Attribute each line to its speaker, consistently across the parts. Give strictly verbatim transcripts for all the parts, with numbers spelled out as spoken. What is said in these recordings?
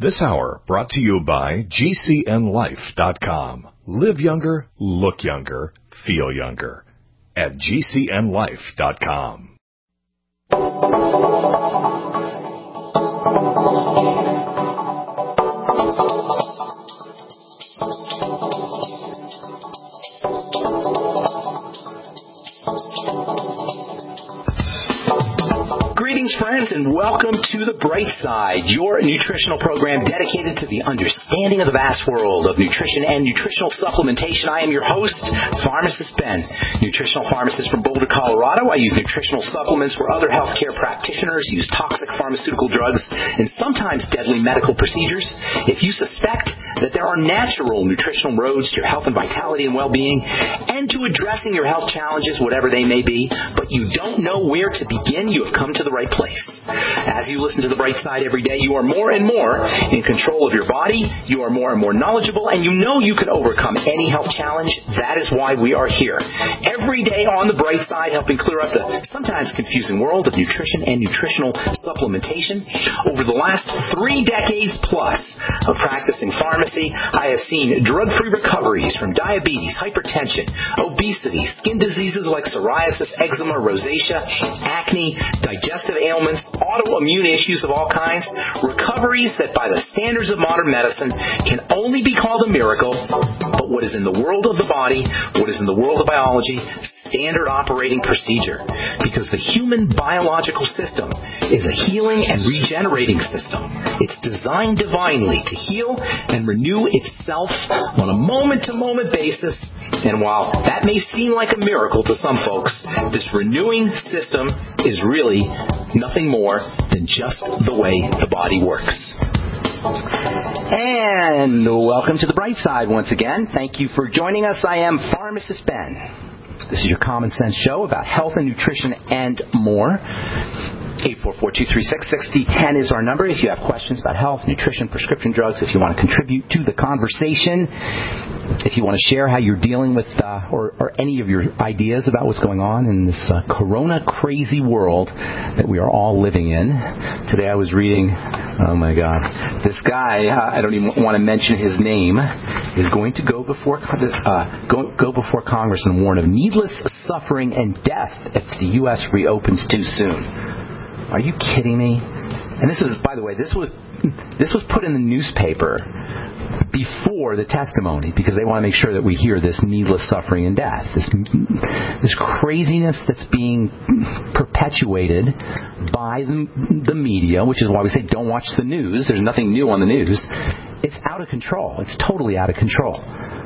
Speaker 1: This hour brought to you by G C N life dot com. Live younger, look younger, feel younger at G C N life dot com.
Speaker 2: Greetings, friends, and welcome to The Bright Side, your nutritional program dedicated to the understanding of the vast world of nutrition and nutritional supplementation. I am your host, Pharmacist Ben, nutritional pharmacist from Boulder, Colorado. I use nutritional supplements where other healthcare practitioners use toxic pharmaceutical drugs and sometimes deadly medical procedures. If you suspect that there are natural nutritional roads to your health and vitality and well-being and to addressing your health challenges, whatever they may be, but you don't know where to begin, you have come to the right place. As you listen to The Bright Side every day, you are more and more in control of your body, you are more and more knowledgeable, and you know you can overcome any health challenge. That is why we are here. Every day on The Bright Side, helping clear up the sometimes confusing world of nutrition and nutritional supplementation. Over the last three decades plus of practicing pharmacy, I have seen drug-free recoveries from diabetes, hypertension, obesity, skin diseases like psoriasis, eczema, rosacea, acne, digestive ailments, autoimmune issues of all kinds, recoveries that by the standards of modern medicine can only be called a miracle, but what is in the world of the body, what is in the world of biology, standard operating procedure, because the human biological system is a healing and regenerating system. It's designed divinely to heal and renew itself on a moment-to-moment basis. And while that may seem like a miracle to some folks, this renewing system is really nothing more than just the way the body works. And welcome to The Bright Side once again. Thank you for joining us. I am Pharmacist Ben. This is your common sense show about health and nutrition and more. eight four four, two three six, six zero one zero is our number if you have questions about health, nutrition, prescription drugs, if you want to contribute to the conversation, if you want to share how you're dealing with uh, or, or any of your ideas about what's going on in this uh, corona crazy world that we are all living in. Today I was reading, oh my God, this guy, uh, I don't even want to mention his name, is going to go before uh, go, go before Congress and warn of needless suffering and death if the U S reopens too soon. Are you kidding me? And this is, by the way, this was this was put in the newspaper before the testimony because they want to make sure that we hear this needless suffering and death, this this craziness that's being perpetuated by the, the media, which is why we say don't watch the news. There's nothing new on the news. It's out of control. It's totally out of control.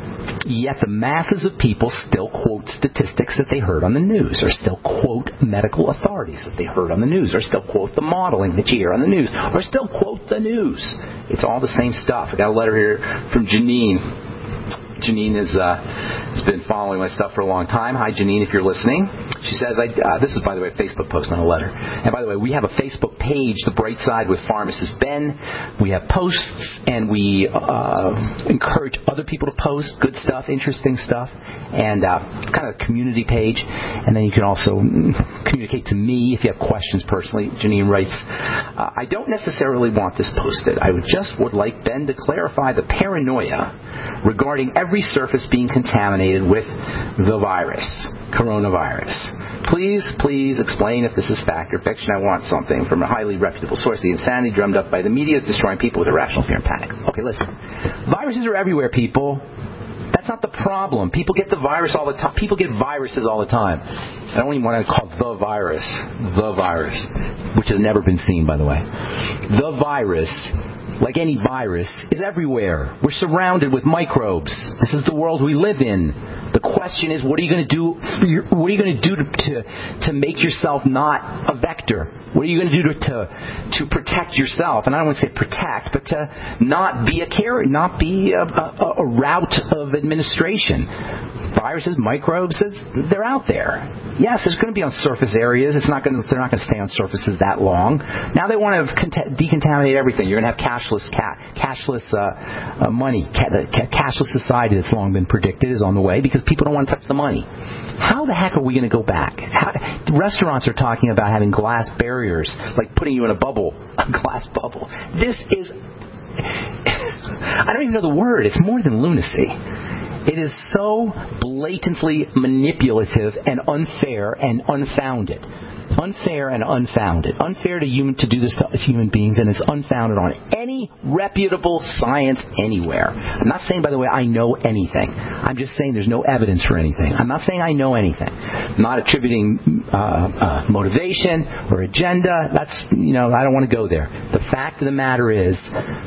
Speaker 2: Yet the masses of people still quote statistics that they heard on the news, or still quote medical authorities that they heard on the news, or still quote the modeling that you hear on the news, or still quote the news. It's all the same stuff. I got a letter here from Janine. Janine is, uh, has been following my stuff for a long time. Hi, Janine, if you're listening. She says, I, uh, this is, by the way, a Facebook post, not a letter. And by the way, we have a Facebook page, The Bright Side with Pharmacist Ben. We have posts, and we uh, encourage other people to post good stuff, interesting stuff, and uh, it's kind of a community page. And then you can also communicate to me if you have questions personally. Janine writes, uh, I don't necessarily want this posted. I would just would like Ben to clarify the paranoia regarding every surface being contaminated with the virus, coronavirus. Please, please explain if this is fact or fiction. I want something from a highly reputable source. The insanity drummed up by the media is destroying people with irrational fear and panic. Okay, listen. Viruses are everywhere, people. That's not the problem. People get the virus all the time. People get viruses all the time. I don't even want to call it the virus. The virus. Which has never been seen, by the way. The virus, like any virus, is everywhere. We're surrounded with microbes. This is the world we live in. The question is, what are you going to do? For your, what are you going to do to, to to make yourself not a vector? What are you going to do to, to to protect yourself? And I don't want to say protect, but to not be a carrier, not be a, a, a route of administration. Viruses, microbes, they're out there. Yes, there's going to be on surface areas. It's not going to, they're not going to stay on surfaces that long. Now they want to cont- decontaminate everything. You're going to have cashless ca- cashless uh, uh, money. Ca- the ca- cashless society that's long been predicted is on the way because people don't want to touch the money. How the heck are we going to go back? How, restaurants are talking about having glass barriers, like putting you in a bubble, a glass bubble. This is I don't even know the word. It's more than lunacy. It is so blatantly manipulative and unfair and unfounded. Unfair and unfounded. Unfair to human to do this to human beings, and it's unfounded on any reputable science anywhere. I'm not saying, by the way, I know anything. I'm just saying there's no evidence for anything. I'm not saying I know anything. I'm not attributing uh, uh, motivation or agenda. That's, you know, I don't want to go there. The fact of the matter is,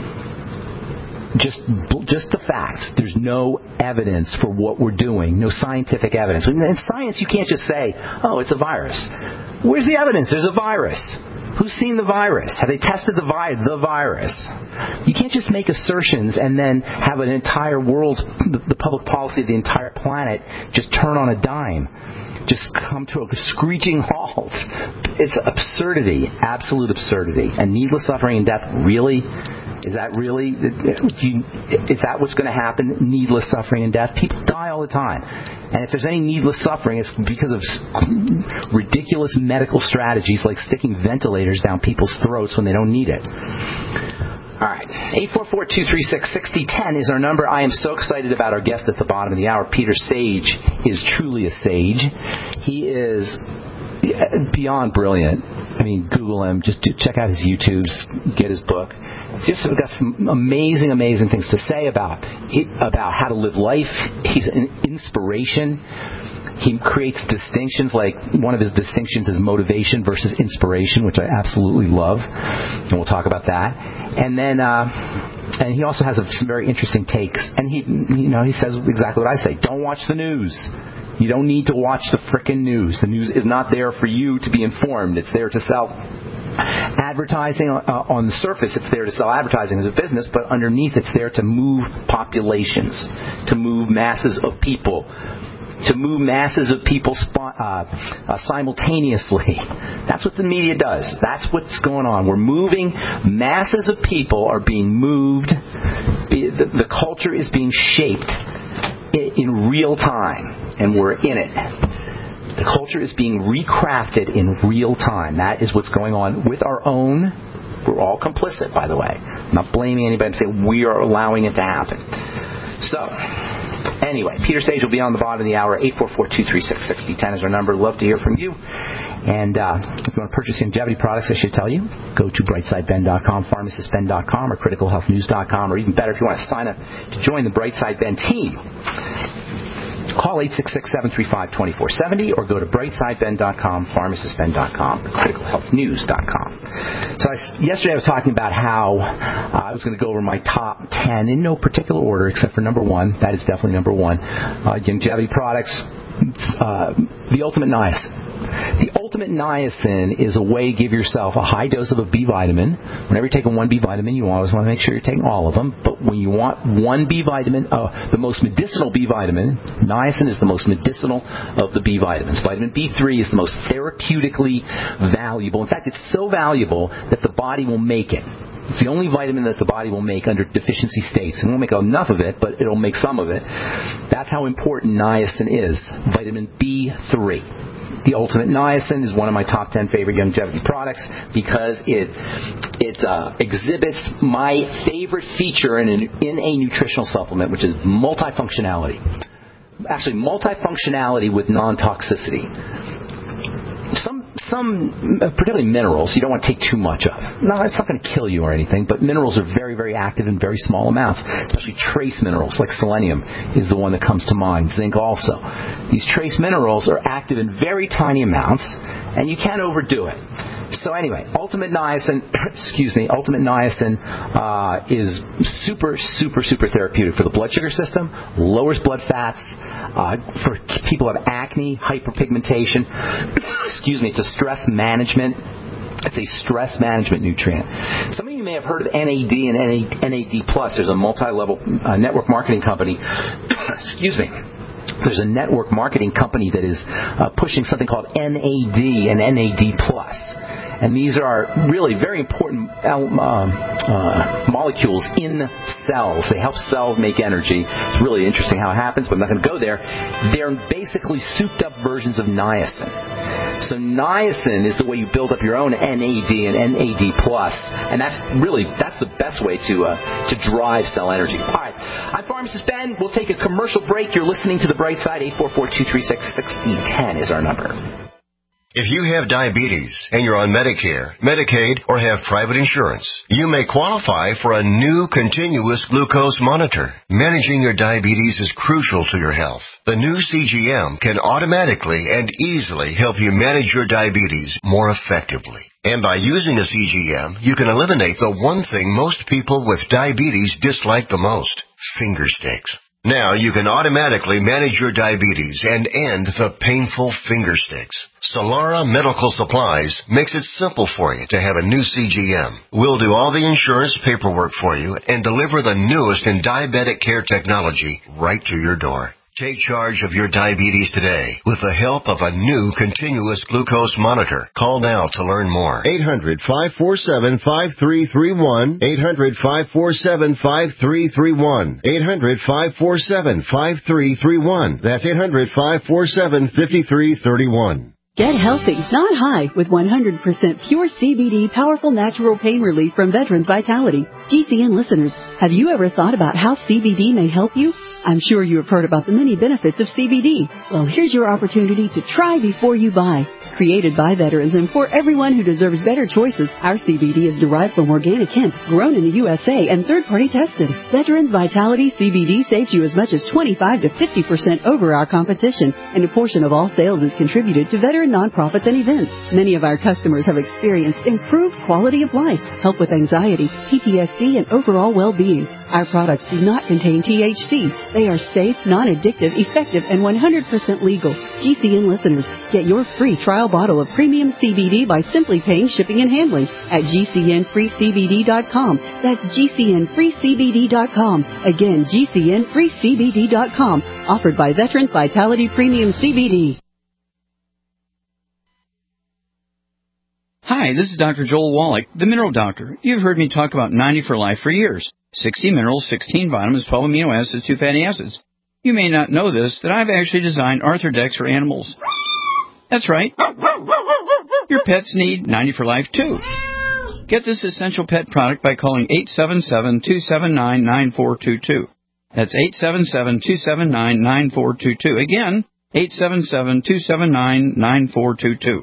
Speaker 2: Just just the facts. There's no evidence for what we're doing. No scientific evidence. In science, you can't just say, oh, it's a virus. Where's the evidence? There's a virus. Who's seen the virus? Have they tested the, vi- the virus? You can't just make assertions and then have an entire world, the, the public policy of the entire planet, just turn on a dime. Just come to a screeching halt. It's absurdity. Absolute absurdity. And needless suffering and death, really? Is that really, is that what's going to happen? Needless suffering and death? People die all the time. And if there's any needless suffering, it's because of ridiculous medical strategies like sticking ventilators down people's throats when they don't need it. All right. eight four four, two three six, six zero one zero is our number. I am so excited about our guest at the bottom of the hour. Peter Sage is truly a sage. He is beyond brilliant. I mean, Google him. Just check out his YouTubes. Get his book. He's just got some amazing, amazing things to say about about how to live life. He's an inspiration. He creates distinctions, like one of his distinctions is motivation versus inspiration, which I absolutely love, and we'll talk about that. And then, uh, and he also has a, some very interesting takes. And he, you know, he says exactly what I say: don't watch the news. You don't need to watch the frickin' news. The news is not there for you to be informed. It's there to sell advertising uh, on the surface. It's there to sell advertising as a business, but underneath it's there to move populations, to move masses of people, to move masses of people spo- uh, uh, simultaneously. That's what the media does. That's what's going on. We're moving. Masses of people are being moved. The, the culture is being shaped in, in real time, and we're in it. The culture is being recrafted in real time. That is what's going on with our own. We're all complicit, by the way. I'm not blaming anybody. I'm saying we are allowing it to happen. So, anyway, Peter Sage will be on the bottom of the hour. eight four four, two three six, six zero one zero is our number. Love to hear from you. And uh, if you want to purchase longevity products, I should tell you, go to brightside ben dot com, pharmacist ben dot com, or critical health news dot com, or even better, if you want to sign up to join the Brightside Ben team, call eight six six, seven three five, two four seven zero or go to brightside ben dot com, pharmacist ben dot com, critical health news dot com. So I, yesterday I was talking about how uh, I was going to go over my top ten in no particular order except for number one. That is definitely number one. Uh, longevity products, uh, the ultimate niacin. The ultimate niacin is a way to give yourself a high dose of a B vitamin. Whenever you're taking one B vitamin, you always want to make sure you're taking all of them. But when you want one B vitamin, uh, the most medicinal B vitamin, niacin is the most medicinal of the B vitamins. Vitamin B three is the most therapeutically valuable. In fact, it's so valuable that the body will make it. It's the only vitamin that the body will make under deficiency states. It won't make enough of it, but it'll make some of it. That's how important niacin is. Vitamin B three. The ultimate niacin is one of my top ten favorite longevity products because it it uh, exhibits my favorite feature in, an, in a nutritional supplement, which is multifunctionality. Actually, multifunctionality with non-toxicity. Some some, particularly minerals, you don't want to take too much of. No, it's not going to kill you or anything, but minerals are very, very active in very small amounts, especially trace minerals like selenium is the one that comes to mind, zinc also. These trace minerals are active in very tiny amounts, and you can't overdo it. So anyway, ultimate niacin, excuse me, ultimate niacin uh, is super, super, super therapeutic for the blood sugar system, lowers blood fats, uh, for people who have acne, hyperpigmentation, excuse me, it's a stress management. It's a stress management nutrient. Some of you may have heard of N A D and N A D plus. There's a multi-level uh, network marketing company. excuse me. There's a network marketing company that is uh, pushing something called N A D and N A D plus. And these are really very important um, uh, molecules in cells. They help cells make energy. It's really interesting how it happens, but I'm not going to go there. They're basically souped-up versions of niacin. So niacin is the way you build up your own N A D and N A D plus, and that's really that's the best way to uh, to drive cell energy. All right, I'm Pharmacist Ben. We'll take a commercial break. You're listening to The Bright Side. eight four four, two three six, six zero one zero is our number.
Speaker 3: If you have diabetes and you're on Medicare, Medicaid, or have private insurance, you may qualify for a new continuous glucose monitor. Managing your diabetes is crucial to your health. The new C G M can automatically and easily help you manage your diabetes more effectively. And by using a C G M, you can eliminate the one thing most people with diabetes dislike the most, finger sticks. Now you can automatically manage your diabetes and end the painful finger sticks. Solara Medical Supplies makes it simple for you to have a new C G M. We'll do all the insurance paperwork for you and deliver the newest in diabetic care technology right to your door. Take charge of your diabetes today with the help of a new continuous glucose monitor. Call now to learn more.
Speaker 4: eight hundred, five four seven, five three three one. eight hundred, five four seven, five three three one. eight hundred, five four seven, five three three one. That's eight hundred, five four seven, five three three one.
Speaker 5: Get healthy, not high, with one hundred percent pure C B D powerful natural pain relief from Veterans Vitality. G C N listeners, have you ever thought about how C B D may help you? I'm sure you have heard about the many benefits of C B D. Well, here's your opportunity to try before you buy. Created by veterans and for everyone who deserves better choices, our C B D is derived from organic hemp, grown in the U S A, and third-party tested. Veterans Vitality C B D saves you as much as twenty-five to fifty percent over our competition, and a portion of all sales is contributed to veteran nonprofits and events. Many of our customers have experienced improved quality of life, help with anxiety, P T S D, and overall well-being. Our products do not contain T H C. They are safe, non-addictive, effective, and one hundred percent legal. G C N listeners, get your free trial bottle of premium C B D by simply paying shipping and handling at G C N free C B D dot com. That's G C N free C B D dot com. Again, G C N free C B D dot com. Offered by Veterans Vitality Premium C B D.
Speaker 6: Hi, this is Doctor Joel Wallach, the Mineral Doctor. You've heard me talk about ninety for Life for years. sixty minerals, sixteen vitamins, twelve amino acids, two fatty acids. You may not know this, that I've actually designed Arthrodex for animals. That's right. Your pets need ninety for Life, too. Get this essential pet product by calling eight seven seven, two seven nine, nine four two two. That's eight seven seven, two seven nine, nine four two two. Again, eight seven seven, two seven nine, nine four two two.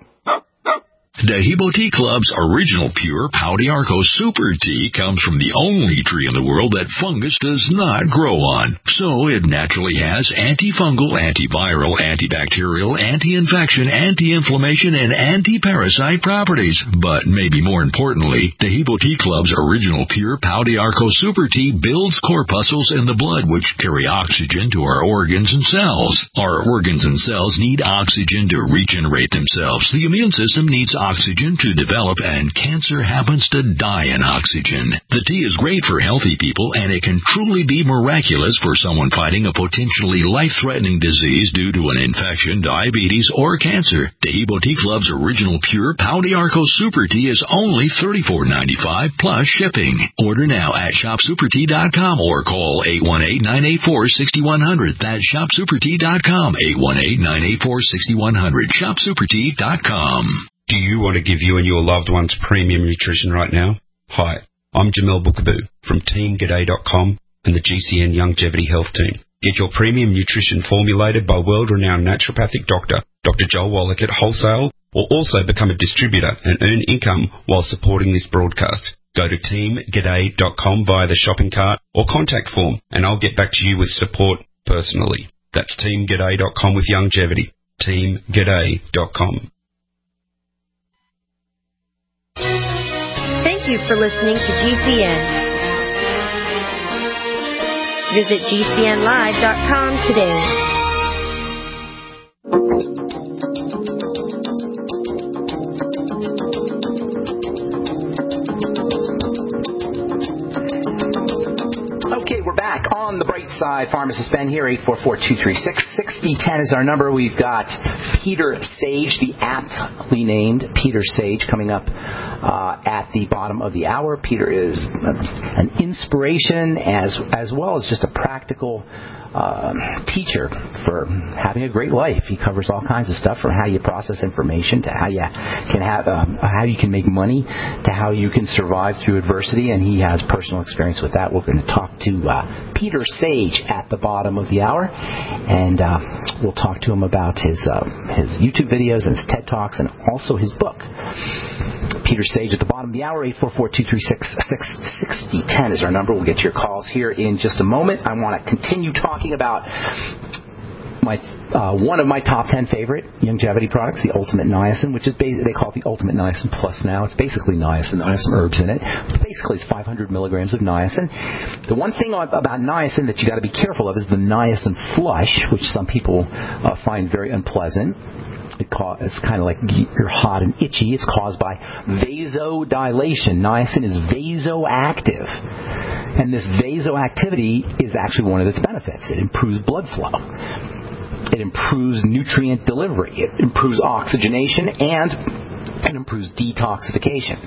Speaker 7: Dehibo Tea Club's original pure Pau d'Arco Super Tea comes from the only tree in the world that fungus does not grow on. So it naturally has antifungal, antiviral, antibacterial, anti-infection, anti-inflammation, and anti-parasite properties. But maybe more importantly, Dehibo Tea Club's original pure Pau d'Arco Super Tea builds corpuscles in the blood which carry oxygen to our organs and cells. Our organs and cells need oxygen to regenerate themselves. The immune system needs oxygen oxygen to develop, and cancer happens to die in oxygen. The tea is great for healthy people, and it can truly be miraculous for someone fighting a potentially life-threatening disease due to an infection, diabetes, or cancer. Dehibo Tea Club's original pure Pau d'Arco Super Tea is only thirty-four ninety-five plus shipping. Order now at shop super tea dot com or call eight one eight, nine eight four, six one zero zero. That's shop super tea dot com, eight one eight, nine eight four, six one zero zero, shop super tea dot com.
Speaker 8: Do you want to give you and your loved ones premium nutrition right now? Hi, I'm Jamel Bookaboo from team g'day dot com and the G C N Longevity Health Team. Get your premium nutrition formulated by world-renowned naturopathic doctor, Doctor Joel Wallach at wholesale, or also become a distributor and earn income while supporting this broadcast. Go to team g'day dot com via the shopping cart or contact form, and I'll get back to you with support personally. That's team g'day dot com with longevity. team g'day dot com.
Speaker 9: Thank you for listening to G C N. Visit G C N live dot com today.
Speaker 2: Okay, we're back on the Bright Side. Pharmacist Ben here, eight four four, two three six, six zero one zero is our number. We've got Peter Sage, the aptly named Peter Sage, coming up uh, at the bottom of the hour. Peter is an inspiration as as well as just a practical uh, teacher for having a great life. He covers all kinds of stuff, from how you process information to how you can have uh, how you can make money to how you can survive through adversity, and he has personal experience with that. We're going to talk to uh, Peter Sage at the bottom of the hour, and uh, we'll talk to him about his uh, his YouTube videos and his TED Talks, and also his book. Peter Sage at the bottom of the hour. Eight four four, two three six, six six zero one zero is our number. We'll get to your calls here in just a moment. I want to continue talking about my uh, one of my top ten favorite longevity products, the Ultimate Niacin, which is bas- they call it the Ultimate Niacin Plus now. It's basically niacin. There's some herbs in it. But basically, it's five hundred milligrams of niacin. The one thing about niacin that you got to be careful of is the niacin flush, which some people uh, find very unpleasant. It ca- it's kind of like you're hot and itchy. It's caused by vasodilation. Niacin is vasoactive. And this vasoactivity is actually one of its benefits. It improves blood flow. It improves nutrient delivery. It improves oxygenation, and it improves detoxification.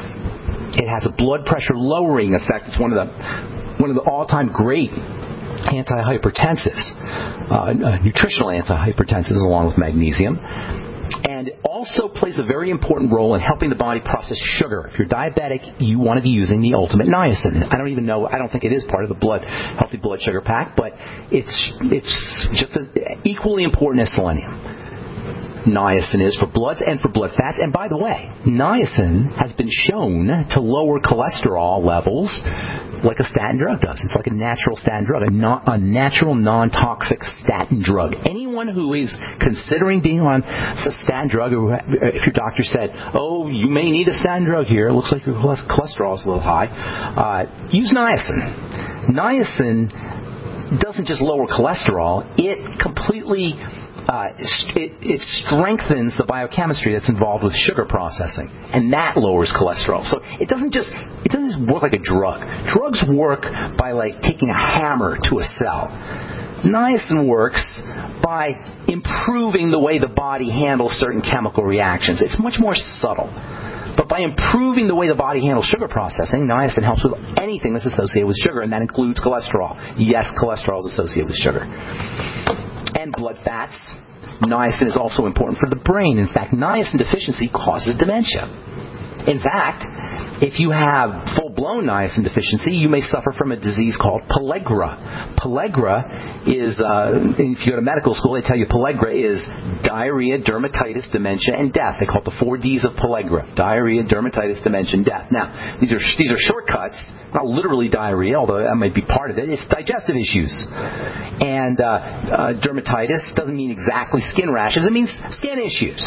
Speaker 2: It has a blood pressure lowering effect. It's one of the one of the all-time great antihypertensives, uh, nutritional antihypertensives, along with magnesium. And it also plays a very important role in helping the body process sugar. If you're diabetic, you want to be using the Ultimate Niacin. I don't even know, I don't think it is part of the blood healthy blood sugar pack, but it's it's just as equally important as selenium. Niacin is for blood and for blood fats. And by the way, niacin has been shown to lower cholesterol levels like a statin drug does. It's like a natural statin drug, a, non, a natural non-toxic statin drug. Anyone who is considering being on a statin drug, or if your doctor said, oh, you may need a statin drug here, it looks like your cholesterol is a little high, uh, use niacin. Niacin doesn't just lower cholesterol, it completely Uh, it, it strengthens the biochemistry that's involved with sugar processing, and that lowers cholesterol. So it doesn't just it doesn't just work like a drug. Drugs work by like taking a hammer to a cell. Niacin works by improving the way the body handles certain chemical reactions. It's much more subtle. But by improving the way the body handles sugar processing, niacin helps with anything that's associated with sugar, and that includes cholesterol. Yes, cholesterol is associated with sugar. And blood fats. Niacin is also important for the brain. In fact, niacin deficiency causes dementia. In fact, if you have full-blown niacin deficiency, you may suffer from a disease called pellagra. Pellagra is, uh, if you go to medical school, they tell you pellagra is diarrhea, dermatitis, dementia, and death. They call it the four D's of pellagra: diarrhea, dermatitis, dementia, and death. Now, these are these are shortcuts, not literally diarrhea, although that might be part of it. It's digestive issues. And uh, uh, dermatitis doesn't mean exactly skin rashes. It means skin issues.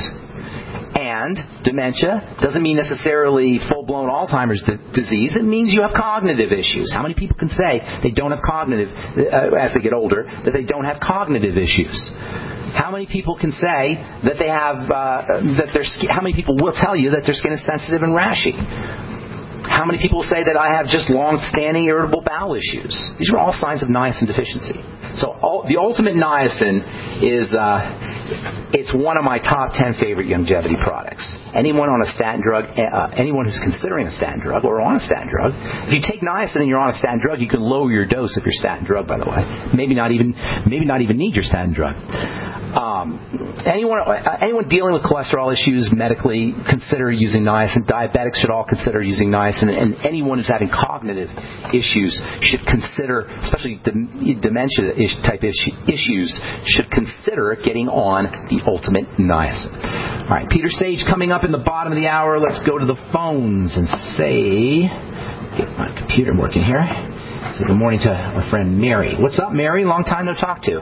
Speaker 2: And dementia doesn't mean necessarily full-blown Alzheimer's d- disease. It means you have cognitive issues. How many people can say they don't have cognitive, uh, as they get older, that they don't have cognitive issues? How many people can say that they have, uh, that their skin, how many people will tell you that their skin is sensitive and rashy? How many people say that I have just long-standing irritable bowel issues? These are all signs of niacin deficiency. So all, the Ultimate Niacin is uh, it's one of my top ten favorite longevity products. Anyone on a statin drug, uh, anyone who's considering a statin drug or on a statin drug, if you take niacin and you're on a statin drug, you can lower your dose of your statin drug. By the way, maybe not even maybe not even need your statin drug. Um, anyone uh, anyone dealing with cholesterol issues medically, consider using niacin. Diabetics should all consider using niacin, and anyone who's having cognitive issues should consider, especially dementia type issues, should consider getting on the Ultimate Niacin. All right, Peter Sage coming up in the bottom of the hour. Let's go to the phones and say, get my computer working here. Say good morning to our friend Mary. What's up, Mary? Long time no talk to.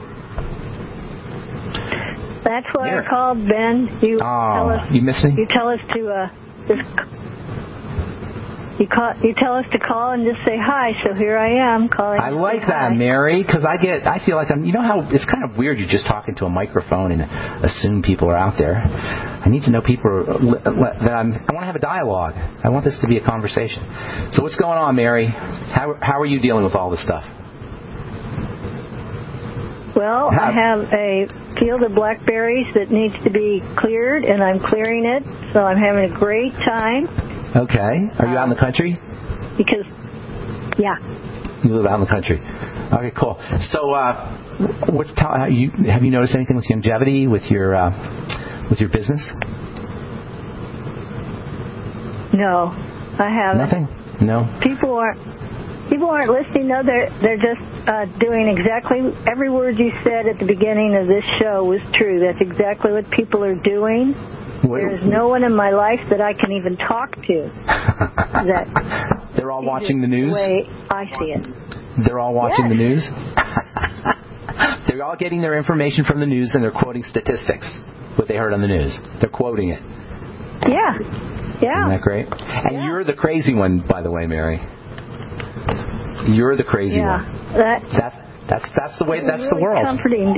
Speaker 10: That's what
Speaker 2: Mary.
Speaker 10: I called, Ben. You
Speaker 2: oh,
Speaker 10: tell us,
Speaker 2: you miss me?
Speaker 10: You tell us to uh, just. You call, you tell us to call and just say hi, so here I am calling.
Speaker 2: I like that,
Speaker 10: hi.
Speaker 2: Mary, because I get, I feel like I'm, you know how, it's kind of weird you're just talking to a microphone and assume people are out there. I need to know people are, that I'm, I want to have a dialogue. I want this to be a conversation. So what's going on, Mary? How, how are you dealing with all this stuff?
Speaker 10: Well, how? I have a field of blackberries that needs to be cleared, and I'm clearing it, so I'm having a great time.
Speaker 2: Okay. Are you out in the country?
Speaker 10: Because, yeah.
Speaker 2: You live out in the country. Okay, cool. So, uh, what's t- uh, you, have you noticed anything with longevity, with your uh, with your business?
Speaker 10: No, I haven't.
Speaker 2: Nothing? No?
Speaker 10: People aren't, people aren't listening, though. They're, they're just uh, doing exactly every word you said at the beginning of this show was true. That's exactly what people are doing. What? There's no one in my life that I can even talk to. that
Speaker 2: They're all watching the news?
Speaker 10: The way I see it.
Speaker 2: They're all watching
Speaker 10: yes.
Speaker 2: the news? They're all getting their information from the news, and they're quoting statistics, what they heard on the news. They're quoting it.
Speaker 10: Yeah. Yeah.
Speaker 2: Isn't that great? And
Speaker 10: yeah.
Speaker 2: you're the crazy one, by the way, Mary. You're the crazy
Speaker 10: yeah.
Speaker 2: one.
Speaker 10: That,
Speaker 2: that's that's that's the way. That's
Speaker 10: really
Speaker 2: the world.
Speaker 10: Comforting.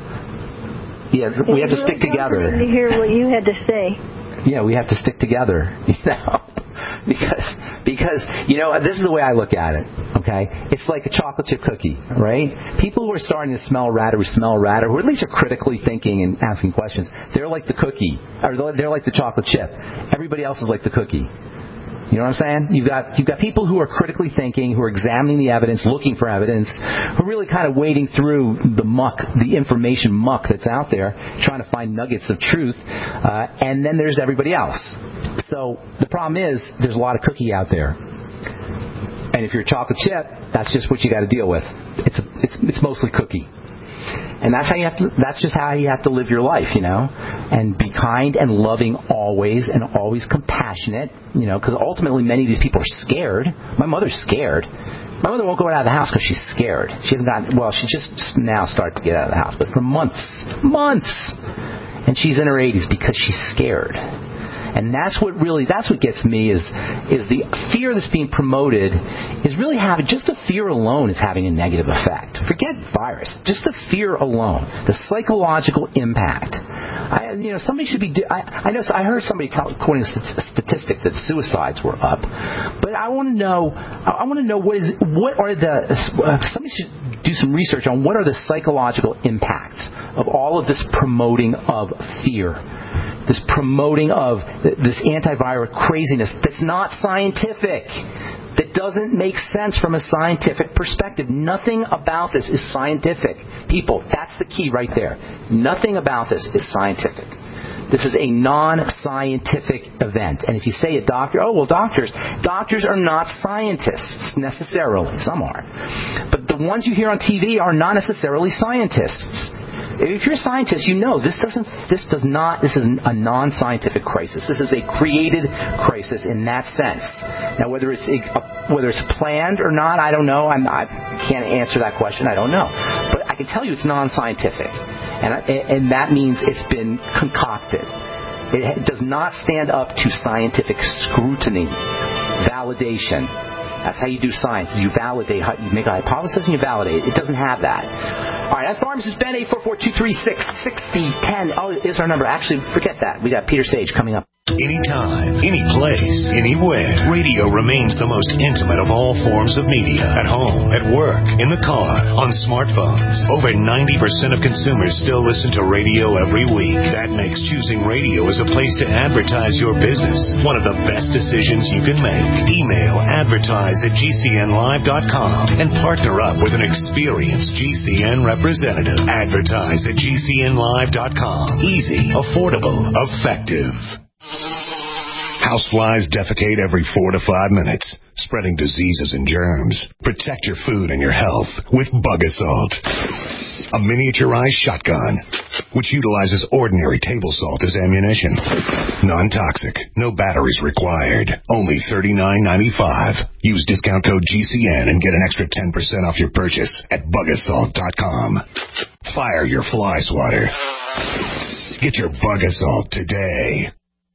Speaker 2: Yeah, we have to
Speaker 10: really
Speaker 2: stick together.
Speaker 10: To hear what you had to say.
Speaker 2: Yeah, we have to stick together. You know, because because you know this is the way I look at it. Okay, it's like a chocolate chip cookie, right? People who are starting to smell rat or smell rat, or at least are critically thinking and asking questions, they're like the cookie, or they're like the chocolate chip. Everybody else is like the cookie. You know what I'm saying? You've got you've got people who are critically thinking, who are examining the evidence, looking for evidence, who are really kind of wading through the muck, the information muck that's out there, trying to find nuggets of truth. Uh, and then there's everybody else. So the problem is there's a lot of cookie out there. And if you're a chocolate chip, that's just what you got to deal with. It's a, it's it's mostly cookie. And that's how you have to, that's just how you have to live your life, you know, and be kind and loving always, and always compassionate, you know, because ultimately many of these people are scared. My mother's scared. My mother won't go out of the house because she's scared. She hasn't gotten, well, she just now started to get out of the house, but for months, months, and she's in her eighties because she's scared. And that's what really, that's what gets me is, is the fear that's being promoted is really having, just the fear alone is having a negative effect. Forget virus. Just the fear alone. The psychological impact. I, you know, somebody should be, I, I know, I heard somebody tell, quoting a statistic that suicides were up. But I want to know, I want to know what is, what are the, uh, somebody should do some research on what are the psychological impacts of all of this promoting of fear. This promoting of this antiviral craziness that's not scientific, that doesn't make sense from a scientific perspective. Nothing about this is scientific. People, that's the key right there. Nothing about this is scientific. This is a non-scientific event. And if you say a doctor, oh, well, doctors, doctors are not scientists necessarily. Some are. But the ones you hear on T V are not necessarily scientists. If you're a scientist, you know this doesn't. This does not. This is a non-scientific crisis. This is a created crisis in that sense. Now, whether it's a, whether it's planned or not, I don't know. I'm, I can't answer that question. I don't know. But I can tell you it's non-scientific, and and that means it's been concocted. It does not stand up to scientific scrutiny, validation. That's how you do science. Is you validate. You make a hypothesis and you validate. It doesn't have that. All right, that pharmacist Ben, eight four four, two three six, six zero one zero. Oh, is our number. Actually, forget that. We got Peter Sage coming up.
Speaker 1: Anytime, any place, anywhere. Radio remains the most intimate of all forms of media. At home, at work, in the car, on smartphones. Over ninety percent of consumers still listen to radio every week. That makes choosing radio as a place to advertise your business one of the best decisions you can make. Email advertise at G C N live dot com and partner up with an experienced G C N representative. Advertise at G C N live dot com. Easy, affordable, effective. Houseflies defecate every four to five minutes, spreading diseases and germs. Protect your food and your health with Bug Assault, a miniaturized shotgun which utilizes ordinary table salt as ammunition. Non-toxic, no batteries required. Only thirty-nine ninety-five. Use discount code G C N and get an extra ten percent off your purchase at bug assault dot com. Fire your fly swatter. Get your Bug Assault today.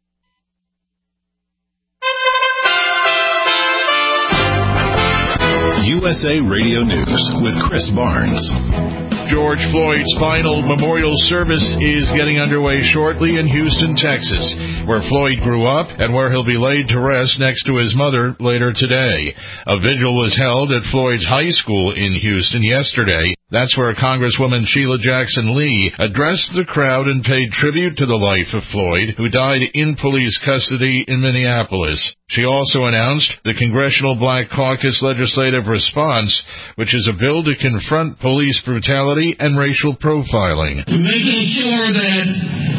Speaker 7: U S A Radio News with Chris Barnes.
Speaker 11: George Floyd's final memorial service is getting underway shortly in Houston, Texas, where Floyd grew up and where he'll be laid to rest next to his mother later today. A vigil was held at Floyd's high school in Houston yesterday. That's where Congresswoman Sheila Jackson Lee addressed the crowd and paid tribute to the life of Floyd, who died in police custody in Minneapolis. She also announced the Congressional Black Caucus legislative response, which is a bill to confront police brutality and racial profiling.
Speaker 12: Making sure that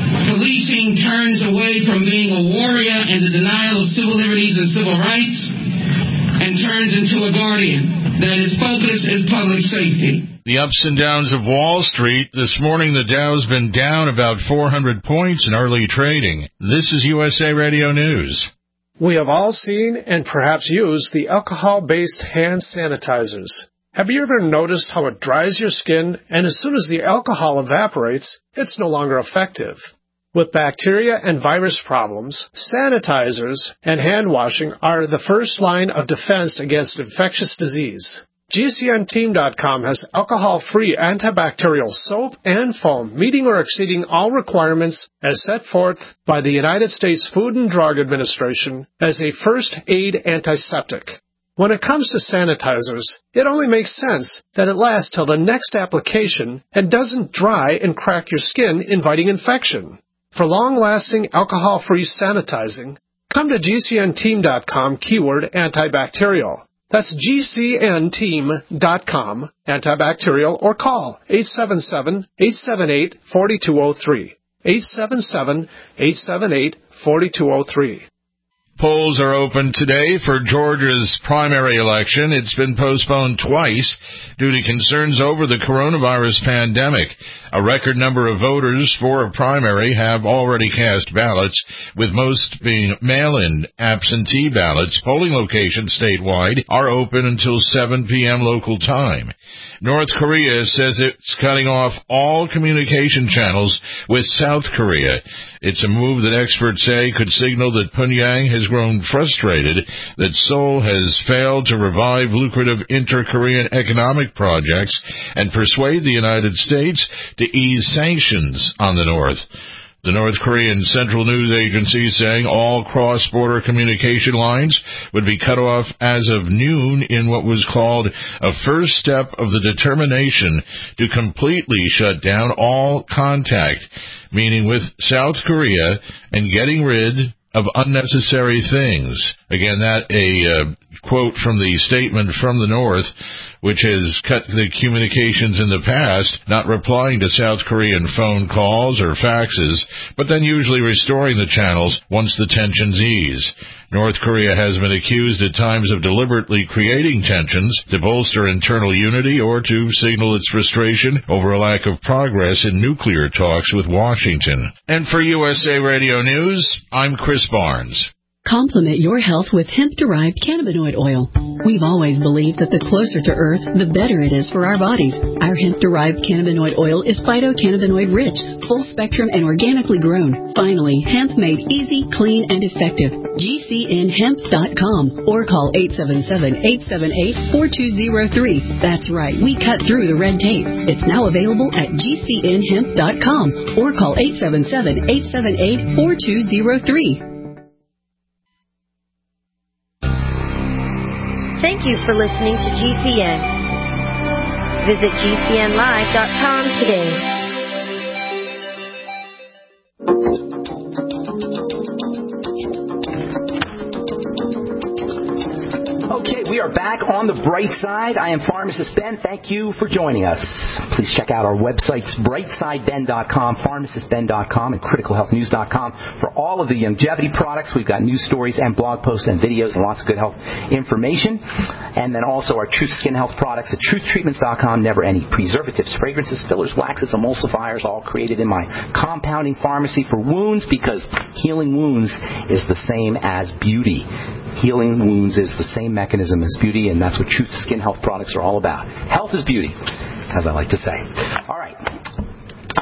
Speaker 12: policing turns away from being a warrior and the denial of civil liberties and civil rights and turns into a guardian that is focused in public safety.
Speaker 11: The ups and downs of Wall Street. This morning, the Dow's been down about four hundred points in early trading. This is U S A Radio News.
Speaker 13: We have all seen and perhaps used the alcohol-based hand sanitizers. Have you ever noticed how it dries your skin, and as soon as the alcohol evaporates, it's no longer effective? With bacteria and virus problems, sanitizers and hand washing are the first line of defense against infectious disease. G C N team dot com has alcohol-free antibacterial soap and foam, meeting or exceeding all requirements as set forth by the United States Food and Drug Administration as a first-aid antiseptic. When it comes to sanitizers, it only makes sense that it lasts till the next application and doesn't dry and crack your skin, inviting infection. For long-lasting alcohol-free sanitizing, come to G C N team dot com keyword antibacterial. That's G C N team dot com, antibacterial, or call eight seven seven, eight seven eight, four two zero three, eight seven seven, eight seven eight, four two zero three.
Speaker 11: Polls are open today for Georgia's primary election. It's been postponed twice due to concerns over the coronavirus pandemic. A record number of voters for a primary have already cast ballots, with most being mail-in absentee ballots. Polling locations statewide are open until seven p.m. local time. North Korea says it's cutting off all communication channels with South Korea. It's a move that experts say could signal that Pyongyang has grown frustrated that Seoul has failed to revive lucrative inter-Korean economic projects and persuade the United States to ease sanctions on the North. The North Korean Central News Agency saying all cross-border communication lines would be cut off as of noon in what was called a first step of the determination to completely shut down all contact, meaning with South Korea, and getting rid of unnecessary things. Again, that a uh, quote from the statement from the North, which has cut the communications in the past, not replying to South Korean phone calls or faxes, but then usually restoring the channels once the tensions ease. North Korea has been accused at times of deliberately creating tensions to bolster internal unity or to signal its frustration over a lack of progress in nuclear talks with Washington. And for U S A Radio News, I'm Chris Barnes.
Speaker 5: Complement your health with hemp-derived cannabinoid oil. We've always believed that the closer to Earth, the better it is for our bodies. Our hemp-derived cannabinoid oil is phytocannabinoid-rich, full-spectrum, and organically grown. Finally, hemp made easy, clean, and effective. G C N hemp dot com or call eight seven seven, eight seven eight, four two zero three. That's right, we cut through the red tape. It's now available at G C N hemp dot com or call eight seven seven, eight seven eight, four two zero three.
Speaker 9: Thank you for listening to G C N. Visit G C N live dot com today.
Speaker 2: Okay, we are back on the bright side. I am Pharmacist Ben. Thank you for joining us. Please check out our websites, bright side ben dot com, pharmacist ben dot com, and critical health news dot com for all of the longevity products. We've got news stories and blog posts and videos and lots of good health information. And then also our Truth Skin Health products at truth treatments dot com. Never any preservatives, fragrances, fillers, waxes, emulsifiers, all created in my compounding pharmacy for wounds, because healing wounds is the same as beauty. Healing wounds is the same mechanism as beauty, and that's what Truth Skin Health products are all about. Health is beauty, as I like to say. All right. I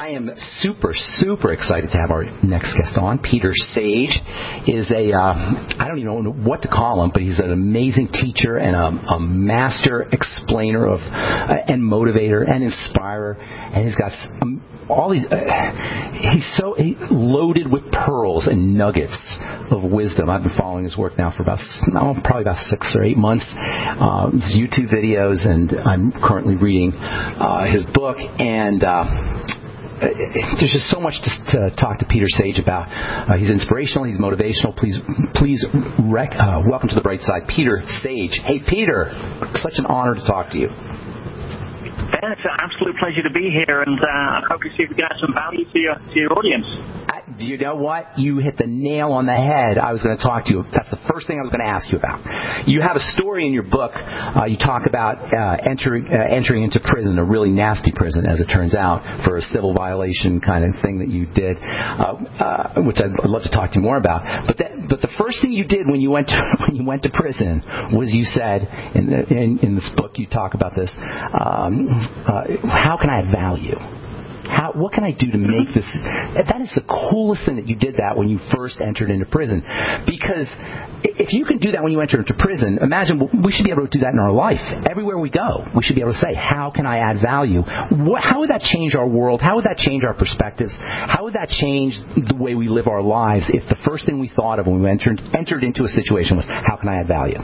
Speaker 2: I am super, super excited to have our next guest on. Peter Sage is a, uh, I don't even know what to call him, but he's an amazing teacher and a, a master explainer of, uh, and motivator and inspirer. And he's got um, all these, uh, he's so he, loaded with pearls and nuggets of wisdom. I've been following his work now for about, no, probably about six or eight months. Uh, his YouTube videos, and I'm currently reading uh, his book. And uh, there's just so much to, to talk to Peter Sage about. Uh, he's inspirational. He's motivational. Please, please, rec- uh, welcome to the bright side, Peter Sage. Hey, Peter, such an honor to talk to you.
Speaker 14: Ben, it's an absolute pleasure to be here, and uh, I hope you see if we can add some value to your to your audience.
Speaker 2: I, you know what? You hit the nail on the head. I was going to talk to you. That's the first thing I was going to ask you about. You have a story in your book. Uh, you talk about uh, entering uh, entering into prison, a really nasty prison, as it turns out, for a civil violation kind of thing that you did, uh, uh, which I'd, I'd love to talk to you more about. But that, but the first thing you did when you went to, when you went to prison was you said in, the, in, in this book you talk about this. Um, uh, how can I add value? How, what can I do to make this? That is the coolest thing that you did that when you first entered into prison. Because if you can do that when you enter into prison, imagine we should be able to do that in our life. Everywhere we go, we should be able to say, how can I add value? What, how would that change our world? How would that change our perspectives? How would that change the way we live our lives if the first thing we thought of when we entered, entered into a situation was, how can I add value?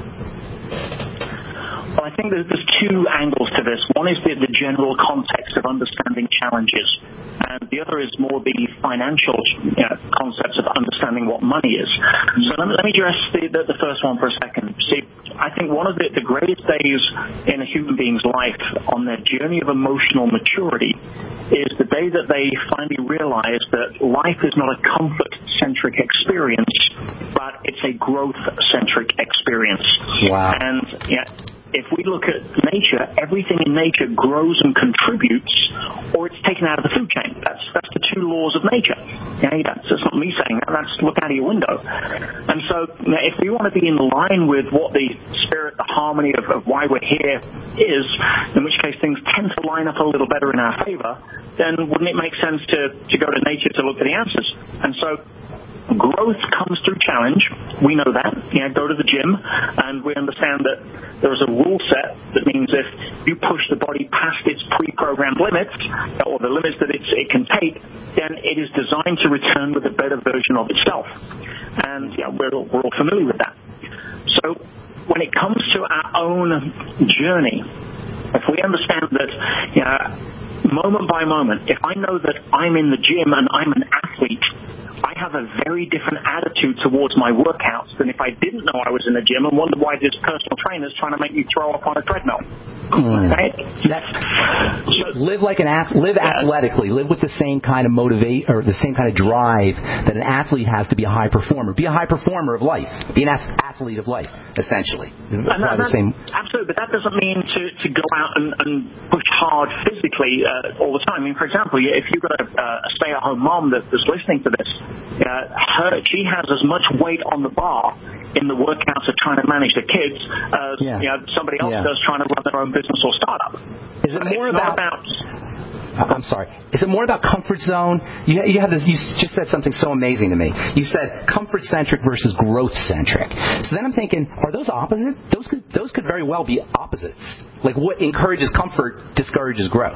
Speaker 14: Well, I think there's, there's two angles to this. One is the, the general context of understanding challenges, and the other is more the financial you know, concepts of understanding what money is. So let me, let me address the, the, the first one for a second. See, I think one of the, the greatest days in a human being's life on their journey of emotional maturity is the day that they finally realize that life is not a comfort-centric experience, but it's a growth-centric experience.
Speaker 2: Wow.
Speaker 14: And yeah. If we look at nature, everything in nature grows and contributes, or it's taken out of the food chain. That's that's the two laws of nature. You know, that's, that's not me saying that. That's look out of your window. And so, you know, if we want to be in line with what the spirit, the harmony of, of why we're here is, in which case things tend to line up a little better in our favor, then wouldn't it make sense to, to go to nature to look for the answers? And so, growth comes through challenge. We know that. You know, go to the gym, and we understand that there is a rule set that means if you push the body past its pre-programmed limits, or the limits that it's, it can take, then it is designed to return with a better version of itself. And yeah, we're, we're all familiar with that. So when it comes to our own journey, if we understand that, you know, moment by moment, if I know that I'm in the gym and I'm an athlete, I have a very different attitude towards my workouts than if I didn't know I was in the gym and wondered why this personal trainer is trying to make me throw up on a treadmill.
Speaker 2: Mm.
Speaker 14: Right?
Speaker 2: So, live like an ath- live yeah. athletically. Live with the same kind of motivate or the same kind of drive that an athlete has to be a high performer. Be a high performer of life. Be an ath- athlete of life, essentially.
Speaker 14: And that,
Speaker 2: the same.
Speaker 14: Absolutely, but that doesn't mean to, to go out and, and push hard physically uh, all the time. I mean, for example, if you've got a, a stay-at-home mom that, that's listening to this, Uh, her, she has as much weight on the bar in the workouts of trying to manage the kids as
Speaker 2: yeah.
Speaker 14: you know, somebody else
Speaker 2: yeah.
Speaker 14: does trying to run their own business or startup.
Speaker 2: Is it more
Speaker 14: it's
Speaker 2: about,
Speaker 14: about...
Speaker 2: I'm sorry. Is it more about comfort zone? You, you have this. You just said something so amazing to me. You said comfort-centric versus growth-centric. So then I'm thinking, are those opposite? Those could, those could very well be opposites. Like what encourages comfort discourages growth.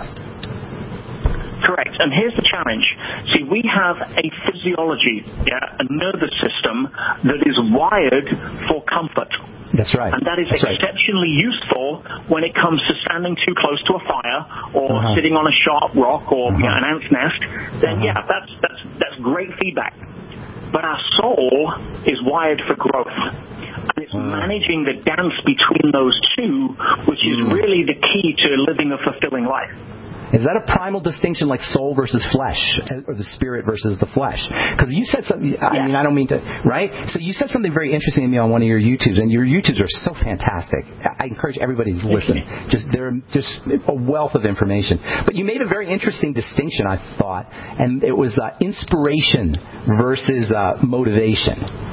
Speaker 14: Correct. And here's the challenge. See, we have a physiology, yeah, a nervous system that is wired for comfort.
Speaker 2: That's right.
Speaker 14: And that is
Speaker 2: That's
Speaker 14: exceptionally
Speaker 2: right.
Speaker 14: useful when it comes to standing too close to a fire or
Speaker 2: uh-huh.
Speaker 14: sitting on a sharp rock or
Speaker 2: uh-huh.
Speaker 14: you know, an ant's nest. Then,
Speaker 2: uh-huh.
Speaker 14: yeah, that's, that's, that's great feedback. But our soul is wired for growth. And it's uh-huh. managing the dance between those two, which is mm. really the key to living a fulfilling life.
Speaker 2: Is that a primal distinction like soul versus flesh, or the spirit versus the flesh? Because you said something, I yeah. mean, I don't mean to, right? So you said something very interesting to me on one of your YouTubes, and your YouTubes are so fantastic. I encourage everybody to listen. Just They're just a wealth of information. But you made a very interesting distinction, I thought, and it was uh, inspiration versus uh, motivation.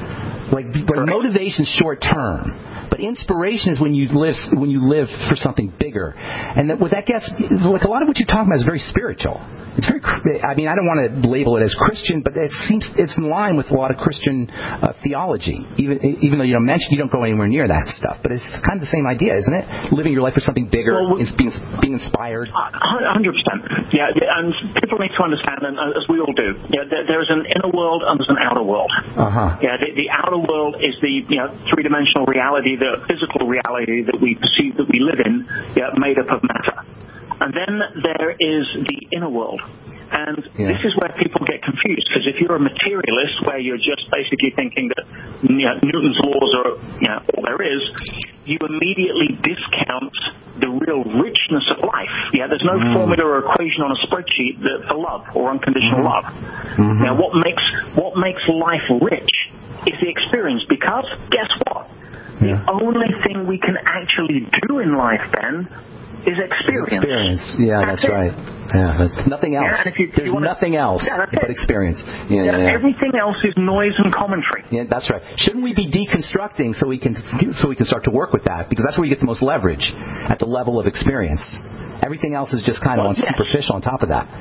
Speaker 2: Like, like motivation's short term. But inspiration is when you live when you live for something bigger, and that, what that gets, like a lot of what you're talking about is very spiritual. It's very, I mean, I don't want to label it as Christian, but it seems it's in line with a lot of Christian uh, theology. Even even though you don't mention, you don't go anywhere near that stuff, but it's kind of the same idea, isn't it? Living your life for something bigger, well, being being inspired.
Speaker 14: one hundred percent. Yeah, and people need to understand, and as we all do, yeah, there, there is an inner world and there's an outer world.
Speaker 2: Uh-huh.
Speaker 14: Yeah, the, the outer world is the you know three-dimensional reality, the physical reality that we perceive that we live in, yeah, made up of matter. And then there is the inner world. And yeah. this is where people get confused, because if you're a materialist where you're just basically thinking that you know, Newton's laws are you know, all there is, you immediately discount the real richness of life. Yeah, there's no mm. formula or equation on a spreadsheet that, for love or unconditional mm-hmm. love. Mm-hmm. Now, what makes what makes life rich is the experience, because guess what? Yeah. The only thing we can actually do in life, then, is experience.
Speaker 2: Experience, yeah, that's, that's right. Yeah, that's nothing else.
Speaker 14: Yeah, you,
Speaker 2: There's
Speaker 14: you wanna,
Speaker 2: nothing else
Speaker 14: yeah,
Speaker 2: but experience. Yeah,
Speaker 14: yeah,
Speaker 2: yeah, yeah.
Speaker 14: Everything else is noise and commentary.
Speaker 2: Yeah, that's right. Shouldn't we be deconstructing so we can so we can start to work with that? Because that's where you get the most leverage, at the level of experience. Everything else is just kind of
Speaker 14: well,
Speaker 2: on
Speaker 14: yes.
Speaker 2: superficial on top of that.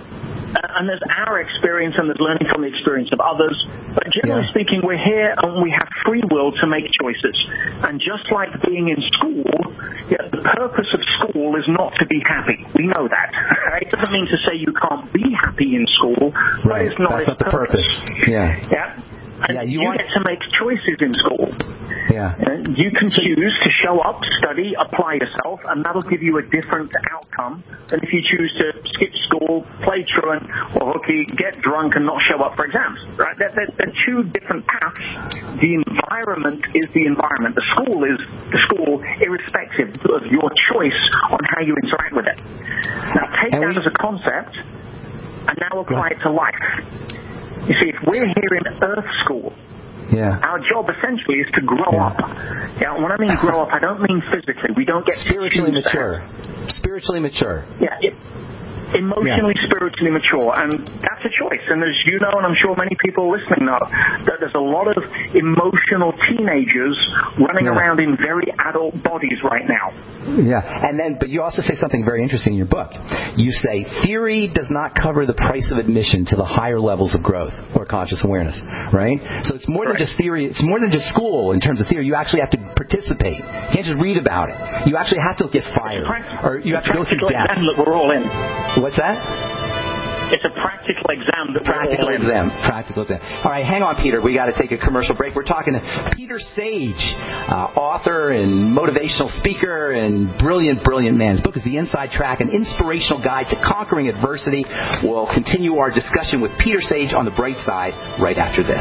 Speaker 14: Uh, and there's our experience and there's learning from the experience of others. But generally yeah. speaking, we're here and we have free will to make choices. And just like being in school, yeah, the purpose of school is not to be happy. We know that. It doesn't mean to say you can't be happy in school,
Speaker 2: right.
Speaker 14: but it's not
Speaker 2: That's
Speaker 14: its
Speaker 2: not the purpose. purpose. Yeah.
Speaker 14: Yeah. And
Speaker 2: yeah, you,
Speaker 14: you
Speaker 2: want...
Speaker 14: get to make choices in school.
Speaker 2: Yeah.
Speaker 14: And you can choose to show up, study, apply yourself, and that'll give you a different outcome than if you choose to skip school, play truant or hooky, get drunk, and not show up for exams. Right? They're, they're, they're two different paths. The environment is the environment. The school is the school, irrespective of your choice on how you interact with it. Now, take and that we... as a concept and now apply it to life. You see, if we're here in Earth School,
Speaker 2: yeah.
Speaker 14: our job essentially is to grow
Speaker 2: yeah.
Speaker 14: up. Yeah, when I mean grow up, I don't mean physically. We don't get
Speaker 2: spiritually mature. There. Spiritually mature.
Speaker 14: Yeah, it, emotionally, yeah. spiritually mature, and that's a choice. And as you know, and I'm sure many people listening know, that there's a lot of emotional teenagers running yeah. around in very adult bodies right now.
Speaker 2: Yeah, and then, but you also say something very interesting in your book. You say theory does not cover the price of admission to the higher levels of growth or conscious awareness, right? So it's more
Speaker 14: right.
Speaker 2: than just theory. It's more than just school in terms of theory. You actually have to participate. You can't just read about it. You actually have to get fired, or you have to go through death.
Speaker 14: Look, we're all in.
Speaker 2: What's that?
Speaker 14: It's a practical exam. That
Speaker 2: practical
Speaker 14: we're all
Speaker 2: exam.
Speaker 14: in.
Speaker 2: Practical exam. All right, hang on, Peter. We got to take a commercial break. We're talking to Peter Sage, uh, author and motivational speaker and brilliant, brilliant man. His book is The Inside Track, an inspirational guide to conquering adversity. We'll continue our discussion with Peter Sage on the bright side right after this.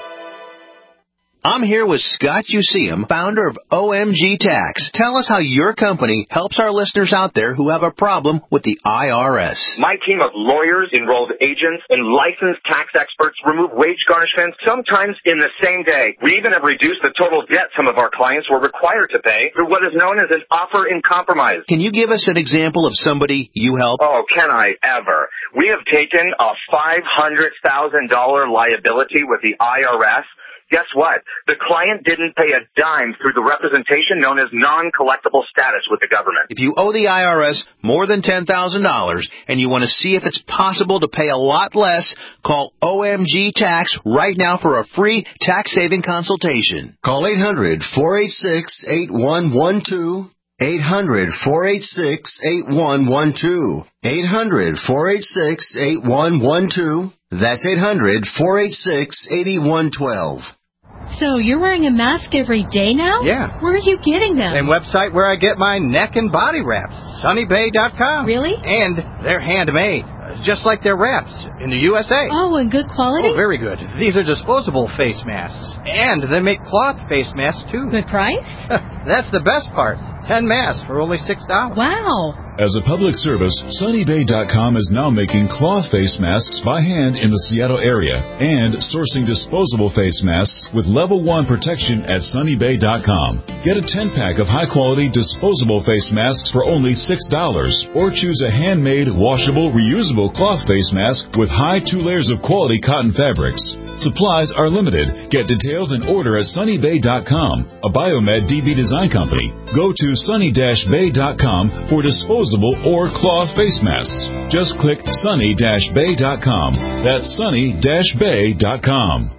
Speaker 15: I'm here with Scott Useum, founder of O M G Tax. Tell us how your company helps our listeners out there who have a problem with the I R S.
Speaker 16: My team of lawyers, enrolled agents, and licensed tax experts remove wage garnishments sometimes in the same day. We even have reduced the total debt some of our clients were required to pay through what is known as an offer in compromise.
Speaker 15: Can you give us an example of somebody you help?
Speaker 16: Oh, can I ever? We have taken a five hundred thousand dollars liability with the I R S. Guess what? The client didn't pay a dime through the representation known as non-collectible status with the government.
Speaker 15: If you owe the I R S more than ten thousand dollars and you want to see if it's possible to pay a lot less, call O M G Tax right now for a free tax-saving consultation.
Speaker 4: Call eight hundred, four eight six, eight one one two. eight hundred, four eight six, eight one one two. eight hundred, four eight six, eight one one two. That's eight hundred, four eight six, eight one one two.
Speaker 17: So you're wearing a mask every day now?
Speaker 18: Yeah.
Speaker 17: Where are you getting them?
Speaker 18: Same website where I get my neck and body wraps, sunny bay dot com.
Speaker 17: Really?
Speaker 18: And they're handmade, just like their wraps in the U S A.
Speaker 17: Oh, and good quality?
Speaker 18: Oh, very good. These are disposable face masks. And they make cloth face masks, too.
Speaker 17: Good price?
Speaker 18: That's the best part. Ten masks for only six dollars.
Speaker 17: Wow.
Speaker 19: As a public service, sunny bay dot com is now making cloth face masks by hand in the Seattle area and sourcing disposable face masks with level one protection at sunny bay dot com. Get a ten-pack of high-quality disposable face masks for only six dollars or choose a handmade, washable, reusable cloth face mask with high two layers of quality cotton fabrics. Supplies are limited. Get details and order at sunny bay dot com, a Biomed D B design company. Go to sunny bay dot com for disposable or cloth face masks. Just click sunny bay dot com. That's sunny bay dot com.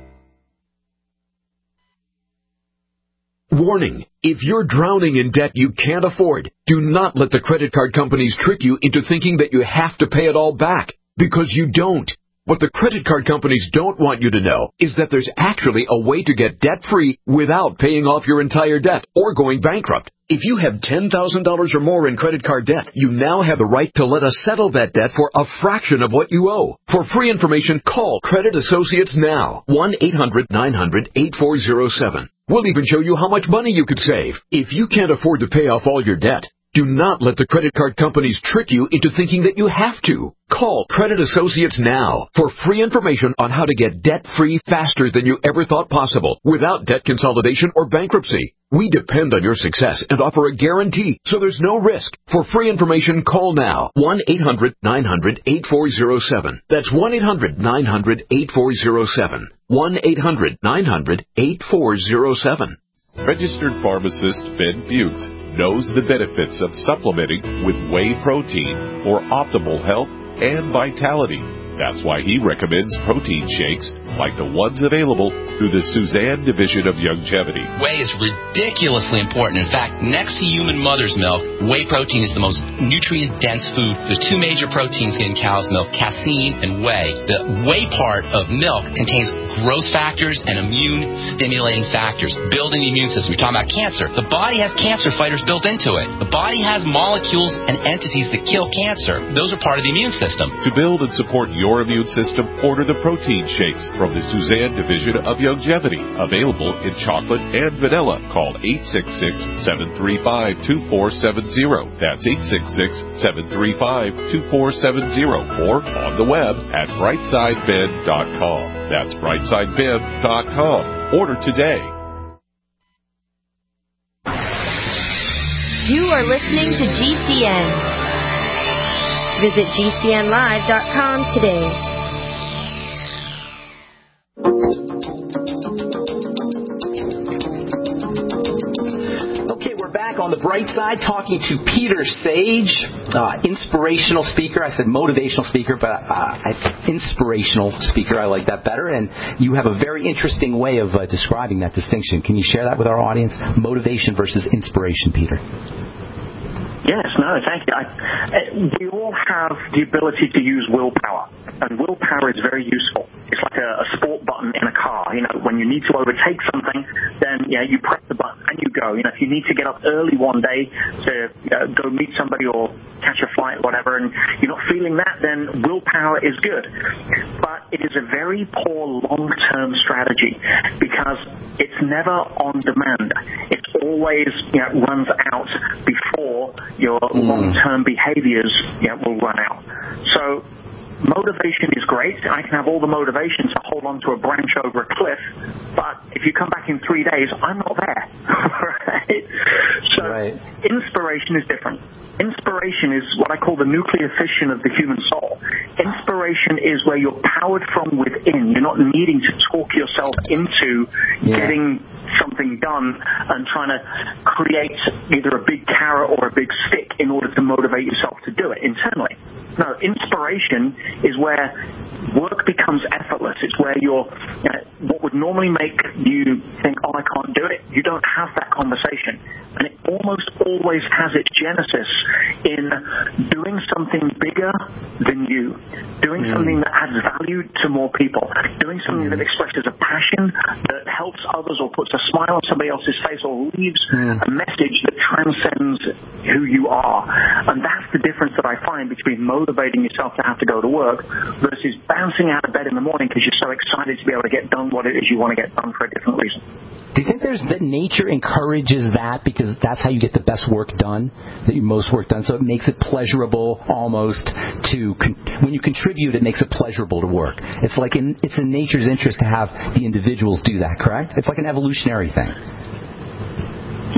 Speaker 20: Warning. If you're drowning in debt you can't afford, do not let the credit card companies trick you into thinking that you have to pay it all back, because you don't. What the credit card companies don't want you to know is that there's actually a way to get debt-free without paying off your entire debt or going bankrupt. If you have ten thousand dollars or more in credit card debt, you now have the right to let us settle that debt for a fraction of what you owe. For free information, call Credit Associates now. one eight hundred nine hundred eight four zero seven. We'll even show you how much money you could save. If you can't afford to pay off all your debt, do not let the credit card companies trick you into thinking that you have to. Call Credit Associates now for free information on how to get debt-free faster than you ever thought possible without debt consolidation or bankruptcy. We depend on your success and offer a guarantee, so there's no risk. For free information, call now. one eight hundred nine hundred eight four zero seven. That's one eight hundred nine hundred eight four zero seven. one eight hundred nine hundred eight four zero seven.
Speaker 21: Registered pharmacist Ben Fuchs knows the benefits of supplementing with whey protein for optimal health and vitality. That's why he recommends protein shakes like the ones available through the Suzanne Division of Youngevity.
Speaker 22: Whey is ridiculously important. In fact, next to human mother's milk, whey protein is the most nutrient-dense food. There's two major proteins in cow's milk, casein and whey. The whey part of milk contains growth factors and immune-stimulating factors, building the immune system. You're talking about cancer. The body has cancer fighters built into it. The body has molecules and entities that kill cancer. Those are part of the immune system.
Speaker 21: To build and support your immune system, order the protein shakes from the Suzanne Division of Youngevity. Available in chocolate and vanilla. Call eight six six, seven three five, two four seven zero. That's eight six six, seven three five, two four seven zero. Or on the web at brightside ben dot com. That's brightside ben dot com. Order today.
Speaker 9: You are listening to G C N. Visit G C N live dot com today.
Speaker 2: Okay, we're back on the bright side talking to Peter Sage, uh, inspirational speaker. I said motivational speaker, but uh, I, inspirational speaker, I like that better. And you have a very interesting way of uh, describing that distinction. Can you share that with our audience? Motivation versus inspiration, Peter.
Speaker 14: Yes, no, thank you. I, we all have the ability to use willpower, and willpower is very useful. It's like a, a sport button in a car. You know, when you need to overtake something, then yeah, you press the button and you go. You know, if you need to get up early one day to uh, go meet somebody or catch a flight, or whatever, and you're not feeling that, then willpower is good. But it is a very poor long-term strategy because it's never on demand. It always, you know, runs out before your mm. long-term behaviors, you know, will run out. So motivation is great. I can have all the motivation to hold on to a branch over a cliff, but if you come back in three days, I'm not there. Right? So right. Inspiration is different. Inspiration is what I call the nuclear fission of the human soul. Inspiration is where you're powered from within. You're not needing to talk yourself into yeah. getting something done and trying to create either a big carrot or a big stick in order to motivate yourself to do it internally. No, inspiration is where work becomes effortless. It's where you're, you know, what would normally make you think, oh, I can't do it, you don't have that conversation. And it almost always has its genesis in doing something bigger than you, doing mm. something that adds value to more people, doing something mm. that expresses a passion that helps others or puts a smile on somebody else's face or leaves mm. a message that transcends who you are. And that's the difference that I find between motivating yourself to have to go to work versus bouncing out of bed in the morning because you're so excited to be able to get done what it is you want to get done for a different reason.
Speaker 2: Do you think there's that nature encourages that because that's how you get the best work done, that you most work done? So it makes it pleasurable almost to con- when you contribute, it makes it pleasurable to work. It's like in, it's in nature's interest to have the individuals do that, correct? It's like an evolutionary thing.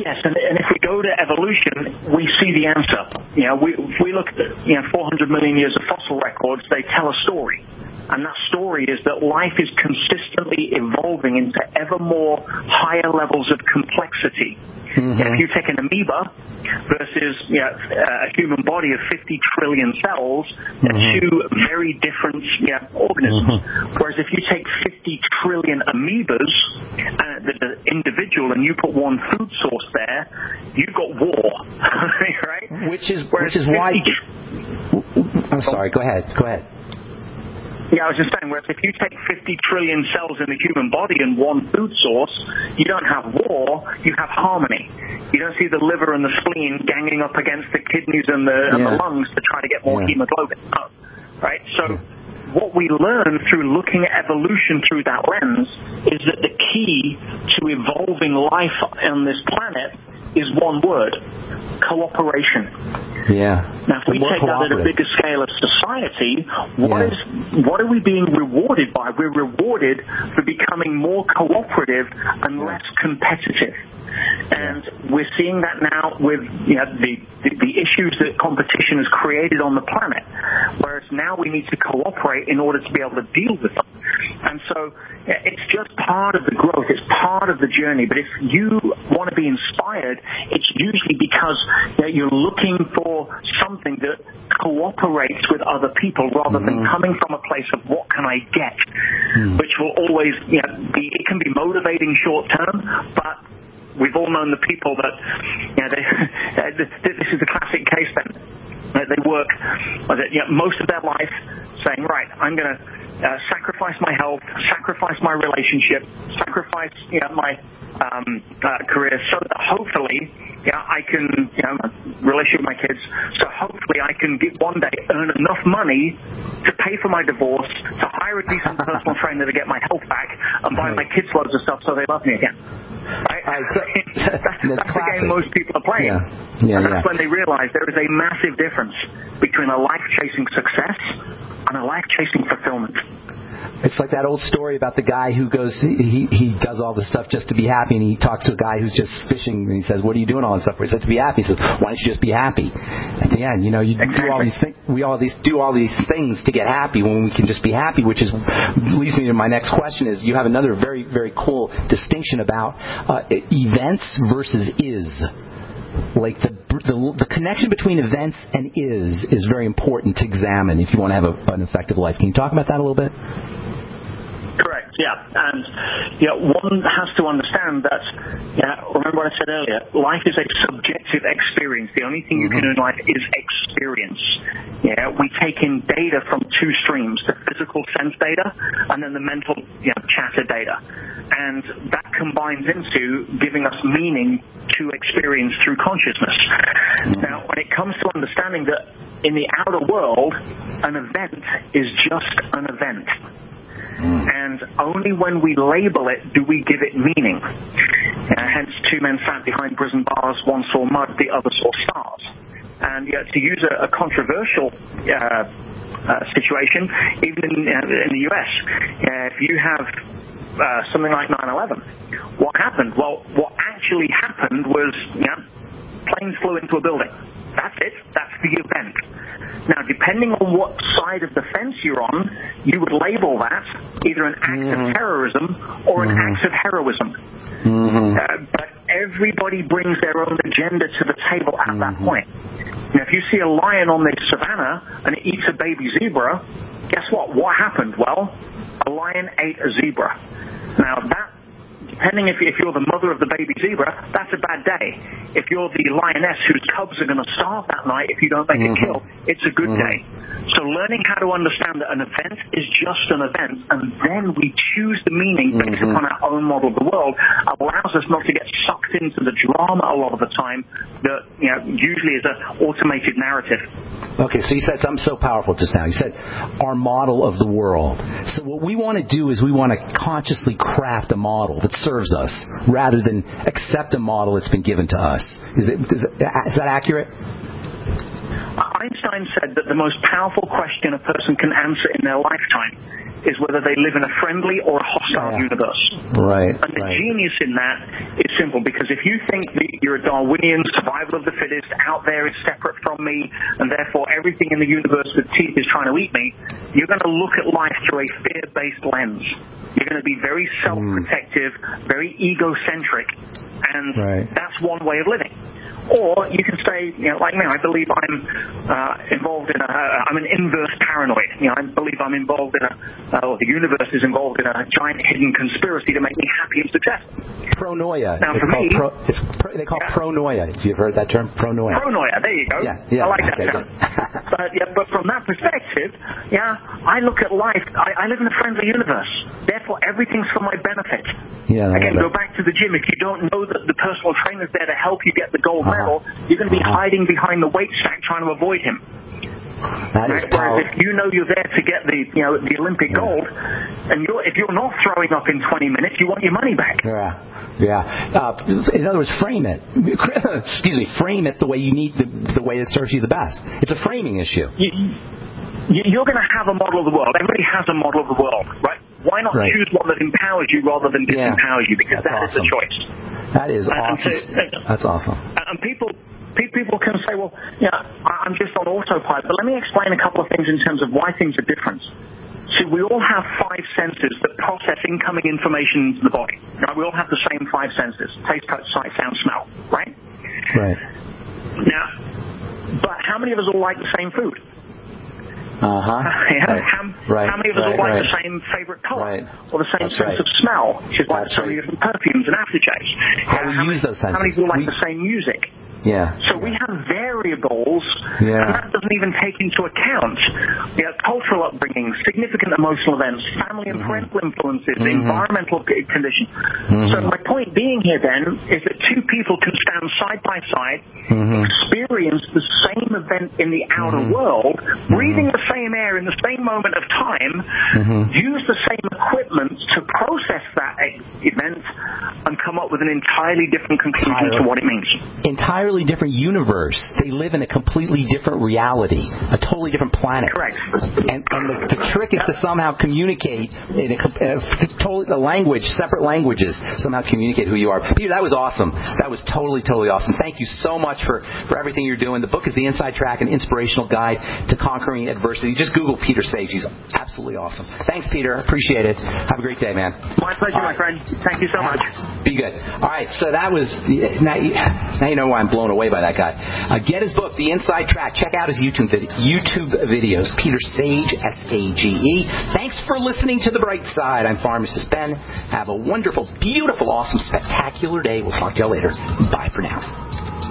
Speaker 14: Yes, and, and if we go to evolution, we see the answer. You know, we, if we look at you know four hundred million years of fossil records, they tell a story. And that story is that life is consistently evolving into ever more higher levels of complexity. Mm-hmm. If you take an amoeba versus you know, a human body of fifty trillion cells, they're mm-hmm. two very different you know, organisms. Mm-hmm. Whereas if you take fifty trillion amoebas, uh, the, the individual, and you put one food source there, you've got war, right?
Speaker 2: Which is
Speaker 14: Whereas
Speaker 2: which is why. I'm sorry. Go ahead. Go ahead.
Speaker 14: Yeah, I was just saying, whereas if you take fifty trillion cells in the human body and one food source, you don't have war, you have harmony. You don't see the liver and the spleen ganging up against the kidneys and the, yeah. and the lungs to try to get more yeah. hemoglobin. Oh, right? So what we learn through looking at evolution through that lens is that the key to evolving life on this planet is one word: cooperation.
Speaker 2: Yeah.
Speaker 14: Now, if we take that at a bigger scale of society, what yeah. is what are we being rewarded by? We're rewarded for becoming more cooperative and yeah. less competitive. And we're seeing that now with you know, the, the the issues that competition has created on the planet, whereas now we need to cooperate in order to be able to deal with them. And so it's just part of the growth, it's part of the journey. But if you want to be inspired, it's usually because you know, you're looking for something that cooperates with other people rather mm-hmm. than coming from a place of what can I get, mm. which will always you know, be, it can be motivating short term, but we've all known the people that, you know, they, this is the classic case then. They work you know, most of their life saying, right, I'm going to uh, sacrifice my health, sacrifice my relationship, sacrifice you know, my um, uh, career so that hopefully yeah, I can, you know, relationship with my kids, so hopefully I can get one day earn enough money to pay for my divorce, to hire a decent personal trainer to get my health back, and buy my kids loads of stuff so they love me again. Right? Uh, so, that's that's the game most people are playing.
Speaker 2: Yeah. Yeah,
Speaker 14: and that's
Speaker 2: yeah.
Speaker 14: when they realize there is a massive difference between a life chasing success and a life chasing fulfillment.
Speaker 2: It's like that old story about the guy who goes, he he does all this stuff just to be happy, and he talks to a guy who's just fishing, and he says, "What are you doing all this stuff for?" He says, "To be happy." He says, "Why don't you just be happy?" At the end, you know, you exactly. do all these things. We all these do all these things to get happy when we can just be happy. Which is leads me to my next question: is you have another very very cool distinction about uh, events versus is. Like the, the the connection between events and is is very important to examine if you want to have a, an effective life. Can you talk about that a little bit?
Speaker 14: Correct, yeah. And you know, one has to understand that, you know, remember what I said earlier, life is a subjective experience. The only thing you can do in life is experience. Yeah, we take in data from two streams, the physical sense data and then the mental you know, chatter data. And that combines into giving us meaning to experience through consciousness. Mm-hmm. Now, when it comes to understanding that in the outer world, an event is just an event. And only when we label it do we give it meaning. Uh, hence, two men sat behind prison bars, one saw mud, the other saw stars. And yet, to use a, a controversial uh, uh, situation, even in, uh, in the U S, uh, if you have uh, something like nine eleven, what happened? Well, what actually happened was, you know, planes flew into a building. That's it. That's the event. Now, depending on what side of the fence you're on, you would label that either an act mm-hmm. of terrorism or an mm-hmm. act of heroism. Mm-hmm. Uh, but everybody brings their own agenda to the table at mm-hmm. that point. Now, if you see a lion on the savannah and it eats a baby zebra, guess what? What happened? Well, a lion ate a zebra. Now, that depending if, if you're the mother of the baby zebra, that's a bad day. If you're the lioness whose cubs are going to starve that night if you don't make mm-hmm. a kill, it's a good mm-hmm. day. So learning how to understand that an event is just an event, and then we choose the meaning based mm-hmm. upon our own model of the world, allows us not to get sucked into the drama a lot of the time that you know usually is an automated narrative.
Speaker 2: Okay, so you said something so powerful just now. You said our model of the world. So what we want to do is we want to consciously craft a model that serves us rather than accept a model that's been given to us. Is, it, is, it, is that accurate?
Speaker 14: Einstein Einstein said that the most powerful question a person can answer in their lifetime is whether they live in a friendly or a hostile
Speaker 2: yeah.
Speaker 14: universe.
Speaker 2: Right.
Speaker 14: And the
Speaker 2: right.
Speaker 14: genius in that is simple, because if you think that you're a Darwinian survival of the fittest, out there is separate from me, and therefore everything in the universe with teeth is trying to eat me, you're going to look at life through a fear-based lens. You're going to be very self-protective, mm. very egocentric, and
Speaker 2: right.
Speaker 14: that's one way of living. Or you can say, you know, like me, I believe I'm uh, involved in a, uh, I'm an inverse paranoid. You know, I believe I'm involved in a, uh, or the universe is involved in a giant hidden conspiracy to make me happy and successful.
Speaker 2: Pronoia.
Speaker 14: Now,
Speaker 2: it's
Speaker 14: for
Speaker 2: called
Speaker 14: me,
Speaker 2: pro, it's pro, they call it
Speaker 14: yeah.
Speaker 2: pronoia. If you've heard that term, pronoia.
Speaker 14: Pronoia. There you go.
Speaker 2: Yeah, yeah.
Speaker 14: I like that
Speaker 2: okay,
Speaker 14: term. but yeah, but from that perspective, yeah, I look at life. I, I live in a friendly universe. Therefore, everything's for my benefit.
Speaker 2: Yeah.
Speaker 14: Again, go back to the gym. If you don't know that the personal trainer's there to help you get the gold
Speaker 2: uh-huh.
Speaker 14: medal, you're going to be
Speaker 2: uh-huh.
Speaker 14: hiding behind the weight stack trying to avoid him.
Speaker 2: That
Speaker 14: right?
Speaker 2: is power.
Speaker 14: Whereas if you know you're there to get the you know the Olympic
Speaker 2: yeah.
Speaker 14: gold, and you're, if you're not throwing up in twenty minutes, you want your money back.
Speaker 2: Yeah, yeah. Uh, in other words, frame it. Excuse me, frame it the way you need, the, the way that serves you the best. It's a framing issue.
Speaker 14: You, you, you're going to have a model of the world. Everybody has a model of the world, right? Why not
Speaker 2: right.
Speaker 14: choose one that empowers you rather than disempowers
Speaker 2: yeah.
Speaker 14: you? Because
Speaker 2: That's
Speaker 14: that
Speaker 2: awesome.
Speaker 14: is the choice.
Speaker 2: That is
Speaker 14: and,
Speaker 2: awesome.
Speaker 14: And so,
Speaker 2: That's awesome.
Speaker 14: And people. People can say, well, yeah, I'm just on autopilot, but let me explain a couple of things in terms of why things are different. See, we all have five senses that process incoming information into the body. Now, we all have the same five senses: taste, touch, sight, sound, smell, right?
Speaker 2: Right.
Speaker 14: Now, but how many of us all like the same food?
Speaker 2: Uh-huh.
Speaker 14: Yeah,
Speaker 2: right.
Speaker 14: How,
Speaker 2: right.
Speaker 14: how many of us
Speaker 2: right.
Speaker 14: all like
Speaker 2: right.
Speaker 14: the same favorite color?
Speaker 2: Right.
Speaker 14: Or the same
Speaker 2: That's
Speaker 14: sense
Speaker 2: right.
Speaker 14: of smell, which is like
Speaker 2: That's
Speaker 14: so many
Speaker 2: right.
Speaker 14: different perfumes and aftershaves.
Speaker 2: How
Speaker 14: uh,
Speaker 2: we
Speaker 14: how
Speaker 2: use
Speaker 14: many,
Speaker 2: those senses.
Speaker 14: How many people like
Speaker 2: we,
Speaker 14: the same music?
Speaker 2: Yeah.
Speaker 14: So we have variables,
Speaker 2: yeah.
Speaker 14: and that doesn't even take into account you know, cultural upbringing, significant emotional events, family and mm-hmm. parental influences, mm-hmm. environmental conditions. Mm-hmm. So my point being here then is that two people can stand side by side, mm-hmm. experience the same event in the outer mm-hmm. world, mm-hmm. breathing the same air in the same moment of time, mm-hmm. use the same equipment to process that event, and come up with an entirely different conclusion Entirely. to what it means.
Speaker 2: Entirely different universe. They live in a completely different reality, a totally different planet.
Speaker 14: Correct.
Speaker 2: And, and the, the trick is to somehow communicate in a, a, totally, a language, separate languages, somehow communicate who you are. Peter, that was awesome. That was totally, totally awesome. Thank you so much for, for everything you're doing. The book is The Inside Track, an inspirational guide to conquering adversity. Just Google Peter Sage. He's absolutely awesome. Thanks, Peter. Appreciate it. Have a great day, man.
Speaker 14: My pleasure, right. my friend. Thank you so much.
Speaker 2: Be good. All right, so that was, now you, now you know why I'm blown away by that guy. Uh, get his book, The Inside Track. Check out his YouTube, vid- YouTube videos. Peter Sage, S A G E. Thanks for listening to The Bright Side. I'm Pharmacist Ben. Have a wonderful, beautiful, awesome, spectacular day. We'll talk to you all later. Bye for now.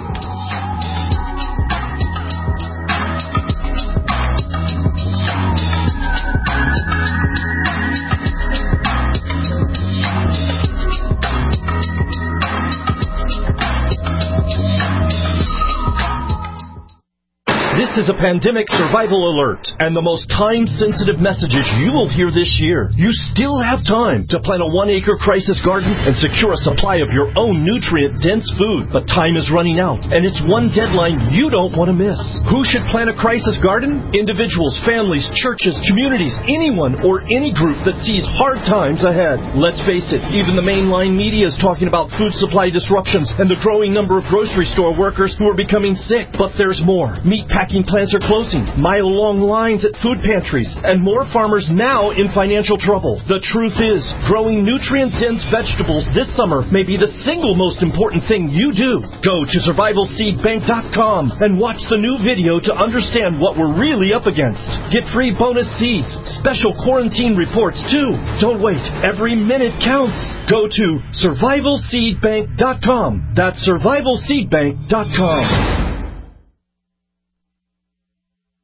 Speaker 3: This is a pandemic survival alert and the most time-sensitive messages you will hear this year. You still have time to plant a one-acre crisis garden and secure a supply of your own nutrient-dense food. But time is running out, and it's one deadline you don't want to miss. Who should plant a crisis garden? Individuals, families, churches, communities, anyone or any group that sees hard times ahead. Let's face it, even the mainline media is talking about food supply disruptions and the growing number of grocery store workers who are becoming sick. But there's more. Meat packing plants are closing, mile-long lines at food pantries, and more farmers now in financial trouble. The truth is, growing nutrient-dense vegetables this summer may be the single most important thing you do. Go to survival seed bank dot com and watch the new video to understand what we're really up against. Get free bonus seeds, special quarantine reports too. Don't wait. Every minute counts. Go to survival seed bank dot com. That's survival seed bank dot com.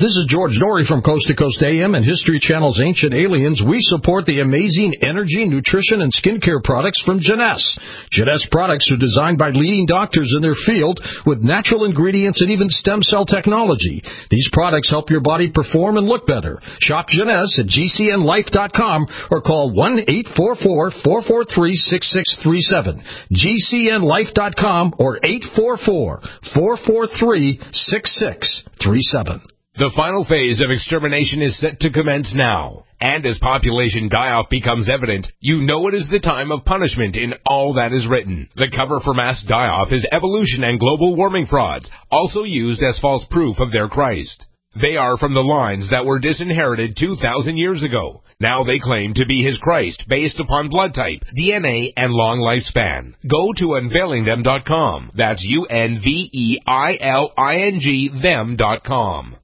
Speaker 6: This is George Norrie from Coast to Coast A M and History Channel's Ancient Aliens. We support the amazing energy, nutrition, and skincare products from Jeunesse. Jeunesse products are designed by leading doctors in their field with natural ingredients and even stem cell technology. These products help your body perform and look better. Shop Jeunesse at G C N life dot com or call one eight four four, four four three, six six three seven. G C N life dot com or eight four four, four four three, six six three seven.
Speaker 8: The final phase of extermination is set to commence now. And as population die-off becomes evident, you know it is the time of punishment in all that is written. The cover for mass die-off is evolution and global warming frauds, also used as false proof of their Christ. They are from the lines that were disinherited two thousand years ago. Now they claim to be his Christ based upon blood type, D N A, and long lifespan. Go to unveiling them dot com. That's U N V E I L I N G them dot com.